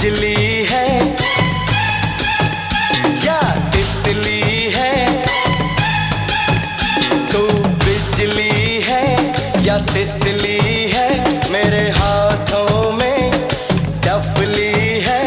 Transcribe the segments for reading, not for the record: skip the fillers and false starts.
बिजली है या तितली है, तू बिजली है या तितली है, मेरे हाथों में डफली है।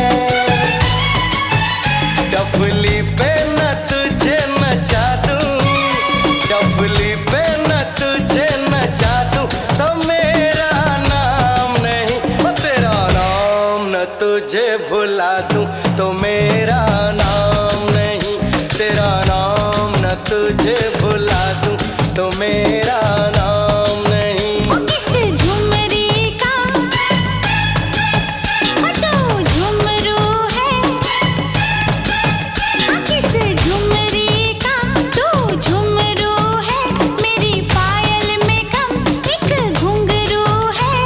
डफली पे न तुझे नचा दूं, डफली पे न तुझे नचा दूं, तो मेरा नाम नहीं, तेरा नाम न तुझे भुला दूं, तो मेरा नाम नहीं, तेरा नाम न तुझे भुला दूं, तो मेरा नाम नहीं। ओ किस झुमरी का ओ तू झुमरू है, ओ किस झुमरी का तू झुमरू है, मेरी पायल में कम एक घुंघरू है।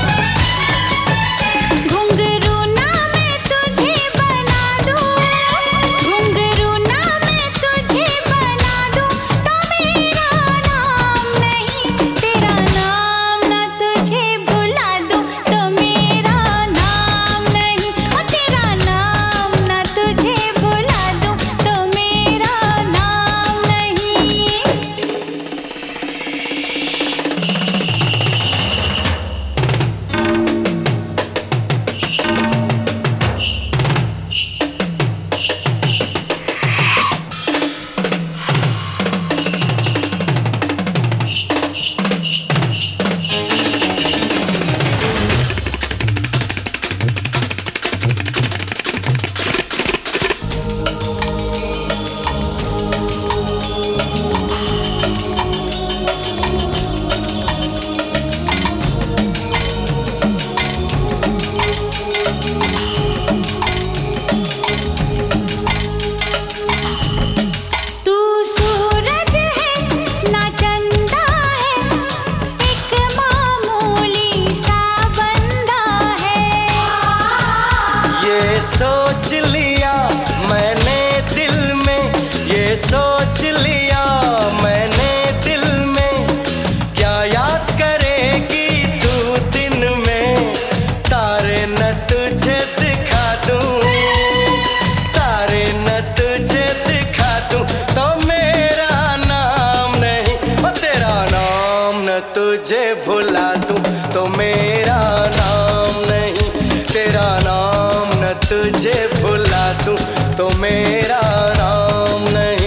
घुंघरू ना मैं तुझे बना दूं, घुंघरू ना मैं तुझे बना दूं, तो मेरा नाम नहीं, तेरा नाम ना तुझे भुला दूं, तो मेरा नाम नहीं, ओ तेरा नाम ना तुझे भुला दूं, तो मेरा नाम नहीं। तू सूरज है ना चंदा है, एक मामूली सा बंदा है। ये सोच लिया मैंने दिल में, ये सोच लिया मैंने दिल में, क्या याद करेगी तू दिन में, तारे न तुझे दिखा दूं, तारे न तुझे दिखा दूं, तो मेरा नाम नहीं, ओ तेरा नाम न तुझे भुला दूं, तो मेरा नाम नहीं, तेरा नाम न तुझे भुला दूं, तो मेरा नाम नहीं।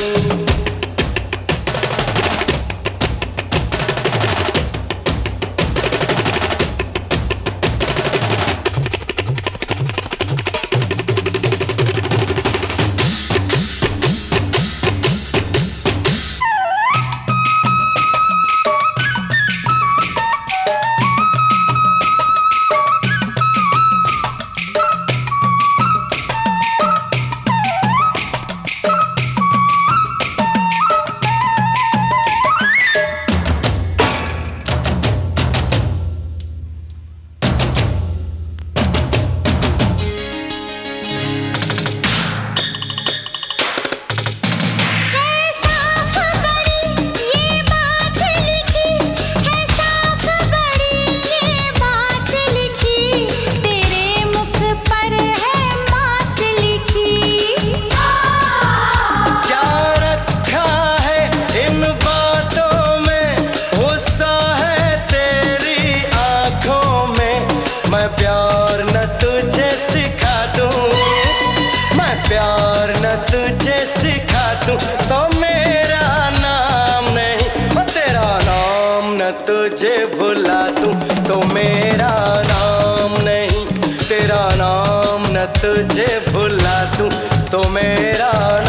प्यार न तुझे सिखा दूं, तो मेरा नाम नहीं, ओ तेरा नाम न तुझे भुला दूं, तो मेरा नाम नहीं, तेरा नाम न तुझे भुला दूं, तो मेरा